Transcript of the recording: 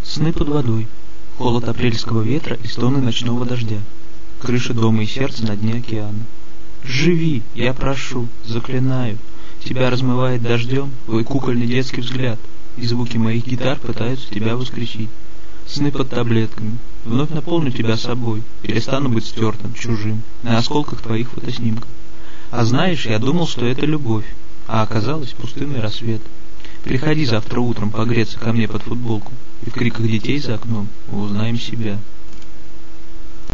Сны под водой, холод апрельского ветра и стоны ночного дождя, крыша дома и сердце на дне океана. Живи, я прошу, заклинаю, тебя размывает дождем твой кукольный детский взгляд, и звуки моих гитар пытаются тебя воскресить. Сны под таблетками, вновь наполню тебя собой, перестану быть стертым, чужим, на осколках твоих фотоснимков. А знаешь, я думал, что это любовь, а оказалось пустынный рассвет. Приходи завтра утром погреться ко мне под футболку, и в криках детей за окном мы узнаем себя.